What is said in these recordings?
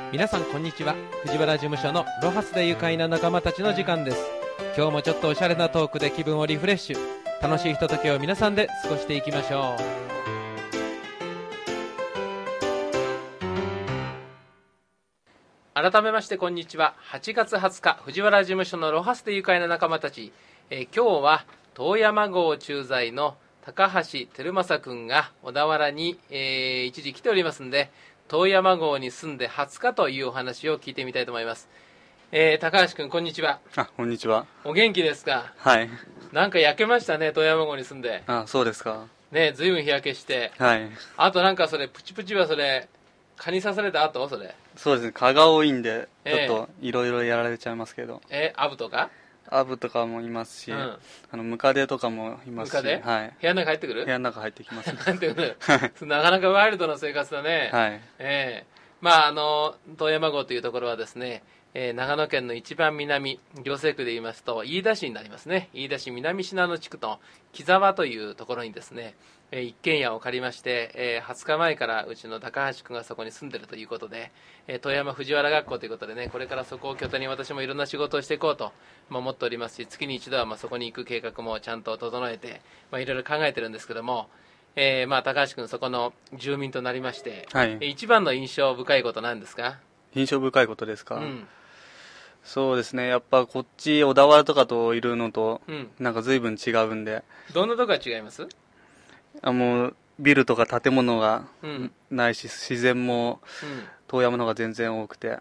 皆さんこんにちは。藤原事務所のロハスで愉快な仲間たちの時間です。今日もちょっとおしゃれなトークで気分をリフレッシュ、楽しいひとときを皆さんで過ごしていきましょう。改めましてこんにちは。8月20日藤原事務所のロハスで愉快な仲間たち、今日は遠山号駐在の高橋照正くんが小田原に、一時来ておりますんで、遠山号に住んで20日というお話を聞いてみたいと思います。高橋くんこんにちは。 こんにちは。 お元気ですか？ はい。 なんか焼けましたね、遠山号に住んで。 そうですか。 ね、ずいぶん日焼けして。 はい。 あとなんかそれプチプチはそれ蚊に刺された後それ。 そうですね、蚊が多いんでちょっといろいろやられちゃいますけど。 アブとか？ アブとかもいますし、ムカデとかもいますし。 ムカデ？ はい。 部屋の中入ってくる？ 部屋の中入ってきます、ね。 入ってくる。なかなかワイルドな生活だね。 はい。 遠山号というところはですね、長野県の一番南、行政区で言いますと飯田市になりますね。飯田市南信濃地区の木沢というところにですね、一軒家を借りまして、20日前からうちの高橋君がそこに住んでるということで、遠山藤原学校ということでね、これからそこを拠点に私もいろんな仕事をしていこうと思っておりますし、月に一度はそこに行く計画もちゃんと整えて、いろいろ考えてるんですけども、高橋君そこの住民となりまして、 はい、 一番の印象深いことなんですか？ 印象深いことですか？そうですね、やっぱこっち小田原とかといるのと、なんか随分違うんで。 どんなとこが違います？ もうビルとか建物がないし、自然も遠山の方が全然多くて、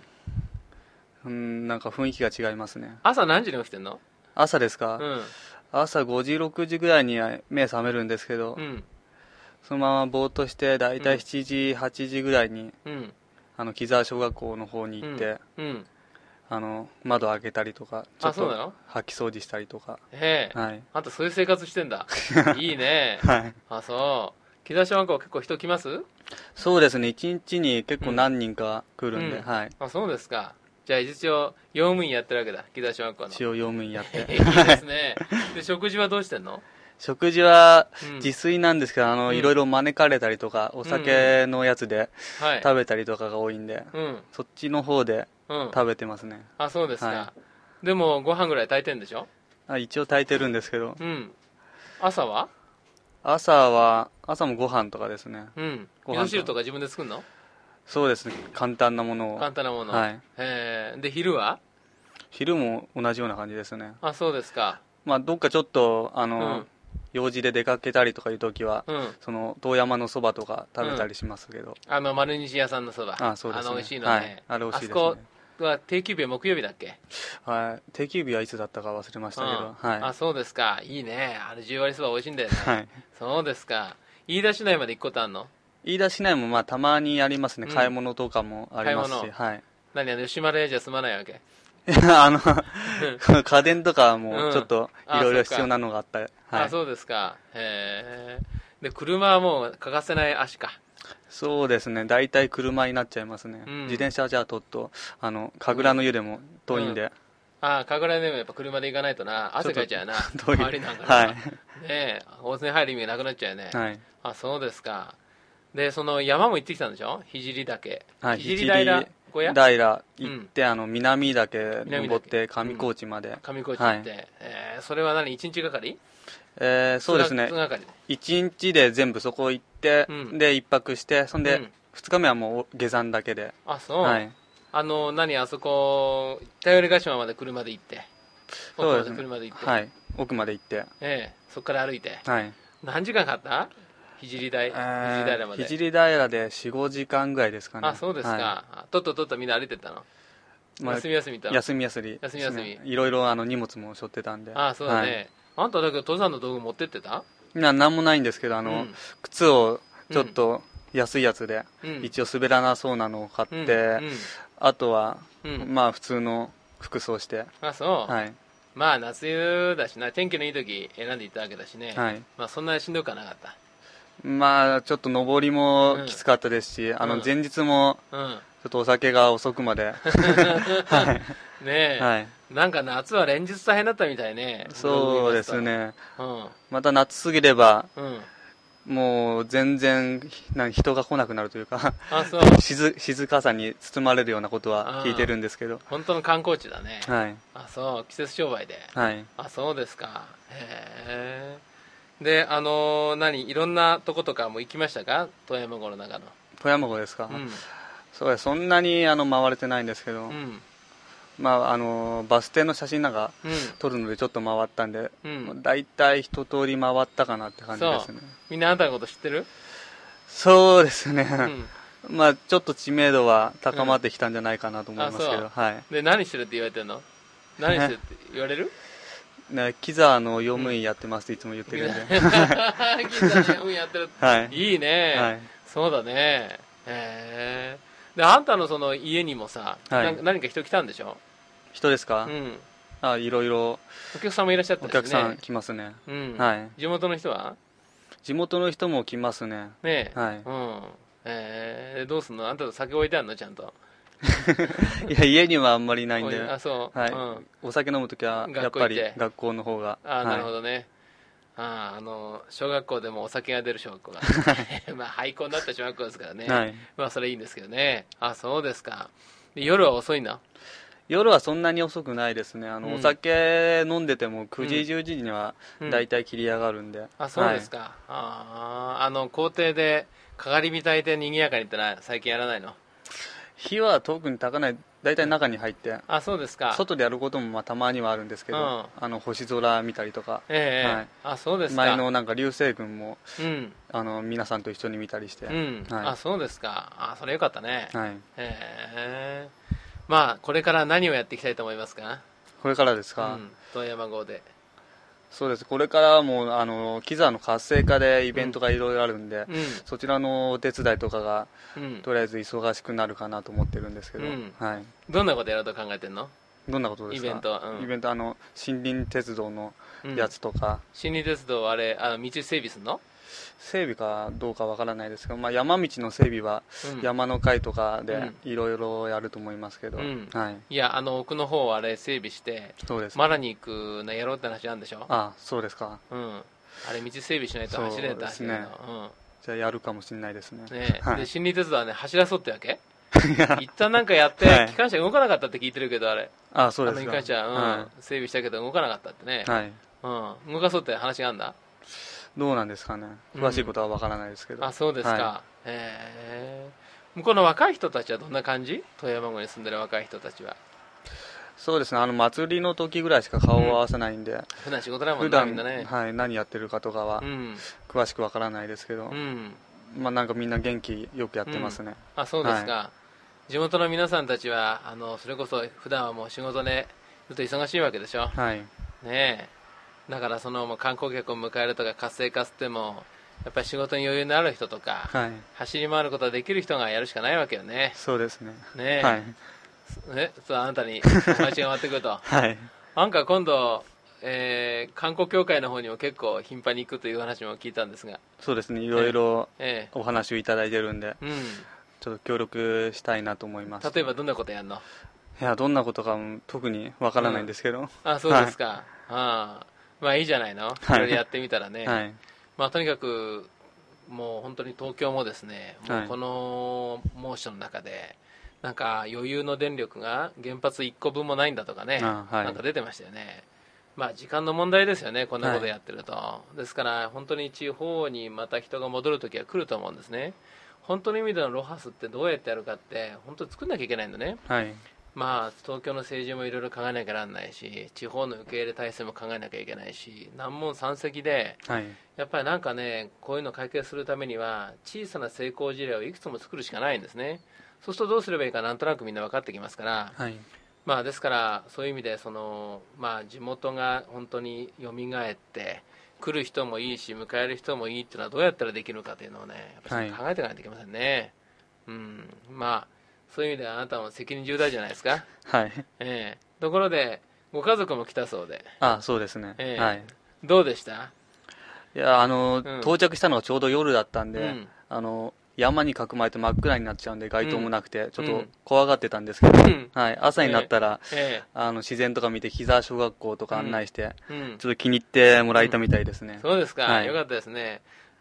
なんか雰囲気が違いますね。 朝何時に起きてんの？ 朝ですか？朝5時6時ぐらいに目覚めるんですけど、そのままぼーっとしてだいたい7時8時ぐらいに、木沢小学校の方に行って、窓開けたりとかちょっと掃き掃除したりとか。 はい、あんたそういう生活してんだ。いいね。 はい。 そう木沢小学校結構人来ます？ そうですね、1日に結構何人か来るんで。はい。 そうですか。じゃあ一応用務員やってるわけだ、木沢小学校の。 一応用務員やっていいですね。で食事はどうしてんの？ 食事は自炊なんですけど、いろいろ招かれたりとか、お酒のやつで食べたりとかが多いんで、そっちの方で食べてますね。 そうですか。でもご飯ぐらい炊いてんでしょ？ 一応炊いてるんですけど。 朝は？ 朝もご飯とかですね。 味噌汁とか自分で作るの？そうですね、簡単なものを。 簡単なもの。 はい。 で昼は？ 昼も同じような感じですね。 そうですか。 どっかちょっと用事で出かけたりとかいう時は、その遠山のそばとか食べたりしますけど。 丸西屋さんのそば。 そうですね。 美味しいのね。 あれ美味しいですね。 あそこは定休日は木曜日だっけ？ はい。定休日はいつだったか忘れましたけど。はい。 そうですか。いいね。10割そば美味しいんだよね。はい。そうですか。飯田市内まで行くことあんの？ 飯田市内もたまにありますね。買い物とかもありますし。はい。 吉丸屋じゃ済まないわけ？ 家電とかもちょっといろいろ必要なのがあったり。 そうですか。で車はもう欠かせない足か。 そうですね、大体車になっちゃいますね。自転車はじゃあちょっと神楽の湯でも遠いんで。 神楽の湯もやっぱ車で行かないとな、汗かいちゃうな。 遠い。 周りなんかな。温泉入る意味がなくなっちゃうよね。そうですか。でその山も行ってきたんでしょ？聖岳。聖平行って南岳登って上高地まで。 上高地行って、それは何1日がかり？ そうですね、1日で全部そこ行って、で1泊して、そんで2日目はもう下山だけで。 そう、あそこ頼りヶ島まで車で行って、 そうですね、奥まで行って、 そこから歩いて、何時間かかった？聖平まで。 聖平で 4,5 時間ぐらいですかね。 そうですか。とっとみんな歩いてったの？休み休み。 いろいろ荷物も背負ってたんで。 そうだね。あんただけど登山の道具持ってってた？ なんもないんですけど、靴をちょっと安いやつで、一応滑らなそうなのを買って、あとは普通の服装して。 そう。夏湯だしな、天気のいい時選んでいったわけだしね。そんなにしんどくはなかった？ ちょっと登りもきつかったですし、前日もちょっとお酒が遅くまでなんか夏は連日大変だったみたいね。 そうですね、また夏過ぎれば、 もう全然人が来なくなるというかそう静かさに包まれるようなことは聞いてるんですけど。 本当の観光地だね。 はい。 そう、季節商売で。 はい。 そうですか。へえ。で、いろんなとことかも行きましたか、富山号の中の。 富山号ですか。そうです。そんなに回れてないんですけど、バス停の写真なんか撮るのでちょっと回ったんで、だいたい一通り回ったかなって感じですね。 みんなあなたのこと知ってる？ そうですね。ちょっと知名度は高まってきたんじゃないかなと思いますけど。はい。 で、何してるって言われてるの？何してるって言われる？ キザの用務員やってますっていつも言ってるんで。 キザの用務員やってる。 はい。 いいね。はい。そうだね。で、あんたのその家にもさ、何か人来たんでしょ？ 人ですか？いろいろ。 お客さんもいらっしゃったしね。 お客さん来ますね。はい。 地元の人は？ 地元の人も来ますね。 ねえ。はい。どうすんの？あんた酒置いてあるの？ちゃんと。 いや、家にはあんまりないんで。 そう。 はい。お酒飲むときは、やっぱり学校の方が。 なるほどね。小学校でもお酒が出る小学校が。廃校になった小学校ですからね。はい。それいいんですけどね。そうですか。夜は遅いな。 夜はそんなに遅くないですね。お酒飲んでても9時、10時には大体切り上がるんで。 そうですか。校庭でかがり火焚いて賑やかにってのは最近やらないの？ 火は特に焚かない。大体中に入って。 そうですか。 外でやることもたまにはあるんですけど、星空見たりとか。 そうですか。 前の流星群も、皆さんと一緒に見たりして。 そうですか。それよかったね。 はい。 これから何をやっていきたいと思いますか？ これからですか？ 富山号で。 そうです。これからもキザの活性化でイベントがいろいろあるんで、そちらのお手伝いとかが、とりあえず忙しくなるかなと思ってるんですけど、はい。 どんなことやろうと考えてんの？ どんなことですか？ イベント。 イベント森林鉄道のやつとか。 森林鉄道あれ道整備すんの？ 整備かどうかわからないですけど、山道の整備は山の会とかでいろいろやると思いますけど、はい。 いや、奥の方あれ整備して、マラに行くのやろうって話あるんでしょ？ そうですか。 あれ道整備しないと走れないって話だよ。 じゃあやるかもしれないですね。 で、森林鉄道はね、走らそうってわけ？一旦なんかやって、機関車動かなかったって聞いてるけど、あれ。 そうですか。 機関車、整備したけど動かなかったってね。 はい。 動かそうって話があるんだ。 どうなんですかね。詳しいことはわからないですけど。 そうですか。向こうの若い人たちはどんな感じ？富山号に住んでる若い人たちは。 そうですね。祭りの時ぐらいしか顔を合わせないんで。 普段仕事だもんね、みんなね。 はい。何やってるかとかは、詳しくわからないですけど。なんかみんな元気よくやってますね。 そうですか。地元の皆さんたちは、それこそ普段はもう仕事でずっと忙しいわけでしょ。 はい。 ねえ。だから観光客を迎えるとか活性化しても、やっぱり仕事に余裕のある人とか、走り回ることができる人がやるしかないわけよね。 そうですね。 ねえ。 はい。 あなたにお話が回ってくると。 はい。 なんか今度、観光協会の方にも結構頻繁に行くという話も聞いたんですが。 そうですね。いろいろお話をいただいてるんで、ちょっと協力したいなと思います。 例えばどんなことやるの？ いや、どんなことか特にわからないんですけど。 そうですか。いいじゃないの。いろいろやってみたらね。とにかく、もう本当に東京もですね、もうこの猛暑の中で、なんか余裕の電力が原発1個分もないんだとかね、なんか出てましたよね。時間の問題ですよね、こんなことやってると。ですから、本当に地方にまた人が戻るときは来ると思うんですね。本当の意味でのロハスってどうやってやるかって、本当に作んなきゃいけないんだね。東京の政治もいろいろ考えなきゃならないし、地方の受け入れ体制も考えなきゃいけないし、難問山積で、やっぱりなんかね、こういうのを解決するためには、小さな成功事例をいくつも作るしかないんですね。そうするとどうすればいいかなんとなくみんな分かってきますから、ですからそういう意味で地元が本当に蘇って来る人もいいし迎える人もいいっていうのはどうやったらできるかというのをね、やっぱり考えていかないといけませんね。そういう意味ではあなたも責任重大じゃないですか。ところでご家族も来たそうで。 そうですね。 どうでした？ いや、到着したのがちょうど夜だったんで、山に囲まれて真っ暗になっちゃうんで街灯もなくてちょっと怖がってたんですけど、朝になったら、自然とか見て木沢小学校とか案内して、ちょっと気に入ってもらえたみたいですね。 そうですか、よかったですね。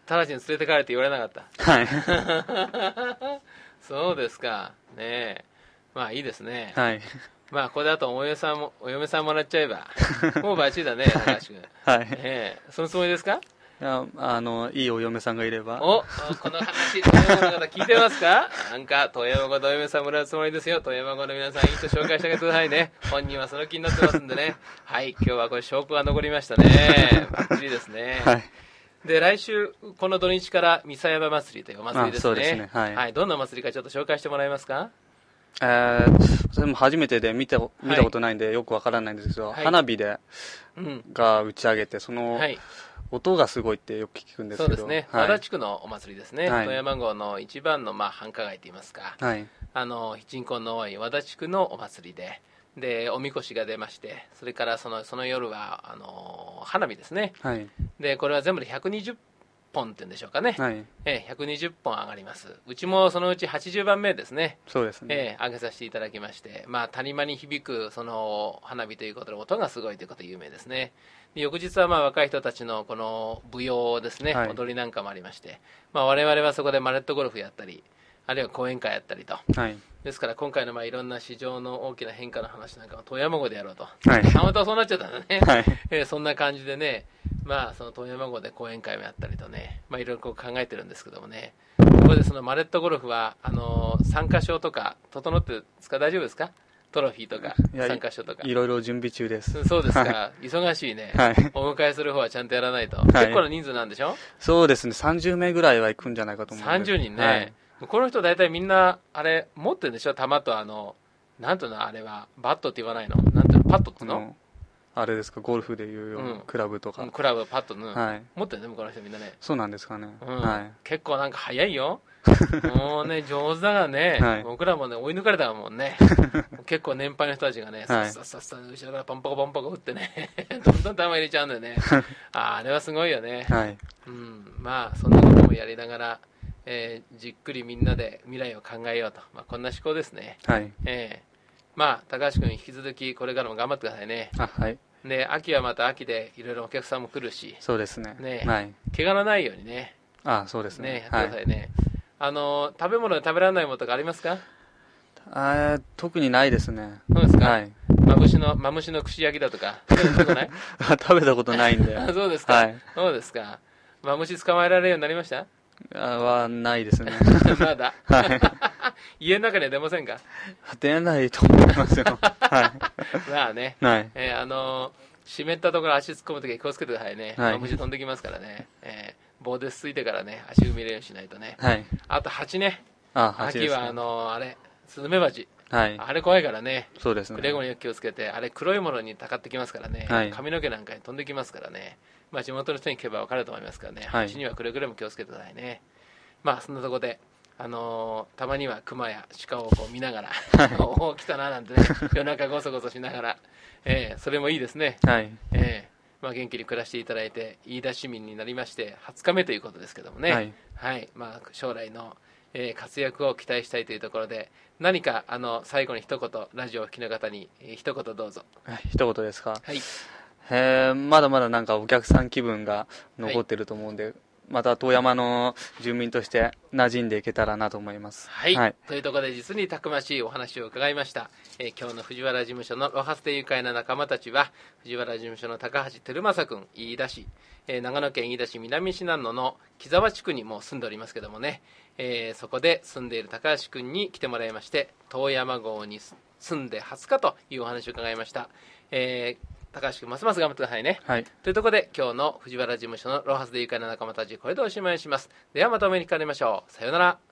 直ちに連れて帰れって言われなかった。 はいそうですかね。まあいいですね。 はい。 まあこれだとお嫁さんもらっちゃえばもうバッチリだね、高橋君。 はい。 そのつもりですか？ いや、いいお嫁さんがいれば。 この話、富山の方聞いてますか？なんか、富山語でお嫁さんもらうつもりですよ。富山語の皆さん、いい人紹介してあげてくださいね。本人はその気になってますんでね。はい、今日はこれ証拠が残りましたね。バッチリですね。 はい。で、 来週、この土日から三佐山祭りというお祭りですね。 そうですね。はい。 はい、どんな祭りかちょっと紹介してもらえますか？ それも初めてで見たことないんでよくわからないんですけど、花火で、が打ち上げて、その、音がすごいってよく聞くんですけど。 そうですね。和田地区のお祭りですね。富山郷の一番の繁華街といいますか、人口の多い和田地区のお祭りで、おみこしが出まして、それからその夜は花火ですね。で、これは全部で120本っていうんでしょうかね。120本上がります。うちもそのうち80番目ですね。 そうですね。 上げさせていただきまして、谷間に響くその花火ということで音がすごいということで有名ですね。翌日は若い人たちのこの舞踊ですね、踊りなんかもありまして、我々はそこでマレットゴルフやったり、あるいは講演会やったりと、ですから今回のいろんな市場の大きな変化の話なんかは富山号でやろうと、たまたまそうなっちゃったんだね、そんな感じでね、その富山号で講演会もやったりとね、いろいろ考えてるんですけどもね、ここでそのマレットゴルフは参加証とか整ってるんですか？大丈夫ですか？トロフィーとか参加書とかいろいろ準備中です。 そうですか、忙しいね、お迎えする方はちゃんとやらないと、結構な人数なんでしょ？ そうですね、30名ぐらいは行くんじゃないかと思うんで。 30人ね、この人大体みんなあれ持ってるんでしょ？球となんていうのあれはバットって言わないの？なんていうのパットっての？ あれですか、ゴルフでいうようなクラブとか、 クラブパットの、持ってるね、向こうの人みんなね。 そうなんですかね。 結構なんか早いよ。もうね、上手だがね、僕らもね、追い抜かれたもんね。結構年配の人たちがね、さっさっさ後ろからポンポコポンポコ打ってね、どんどん球入れちゃうんだよね。あれはすごいよね。そんなこともやりながら、じっくりみんなで未来を考えようと、こんな思考ですね。高橋君引き続きこれからも頑張ってくださいね。で、秋はまた秋でいろいろお客さんも来るし、 そうですね。 怪我のないようにね。 そうですね。 やってくださいね。食べ物で食べられないものとかありますか？ 特にないですね。 そうですか。マムシの串焼きだとか食べたことない？ 食べたことないんで。 そうですか。そうですか。マムシ捕まえられるようになりました？ はないですね。 まだ。家の中には出ませんか？ 出ないと思いますよ。 まあね。湿ったところ足突っ込むときは気をつけてくださいね。マムシ飛んできますからね。棒でついてからね、足踏み入れるようにしないとね。あと蜂ね。秋はあれ、スズメバチ。あれ怖いからね。 そうですね。 くれぐれも気をつけて、あれ黒いものにたかってきますからね。髪の毛なんかに飛んできますからね。地元の人に聞けば分かると思いますからね。蜂にはくれぐれも気をつけてくださいね。そんなとこで、たまには熊や鹿を見ながら、おお、来たななんてね、夜中ごそごそしながら、それもいいですね。元気に暮らしていただいて、飯田市民になりまして、20日目ということですけどもね。将来の活躍を期待したいというところで、何か最後に一言、ラジオを聴きの方に一言どうぞ。 一言ですか？まだまだなんかお客さん気分が残ってると思うんで、また遠山の住民として馴染んでいけたらなと思います。 というところで実にたくましいお話を伺いました。今日の藤原事務所のロハスで愉快な仲間たちは、藤原事務所の高橋照正君、飯田市、長野県飯田市南信濃の木沢地区にも住んでおりますけどもね、そこで住んでいる高橋君に来てもらいまして、遠山郷に住んで20日というお話を伺いました。高橋君、ますます頑張ってくださいね。というところで、今日の藤原事務所のロハスで愉快な仲間たち、これでおしまいします。ではまたお目にかかりましょう。さようなら。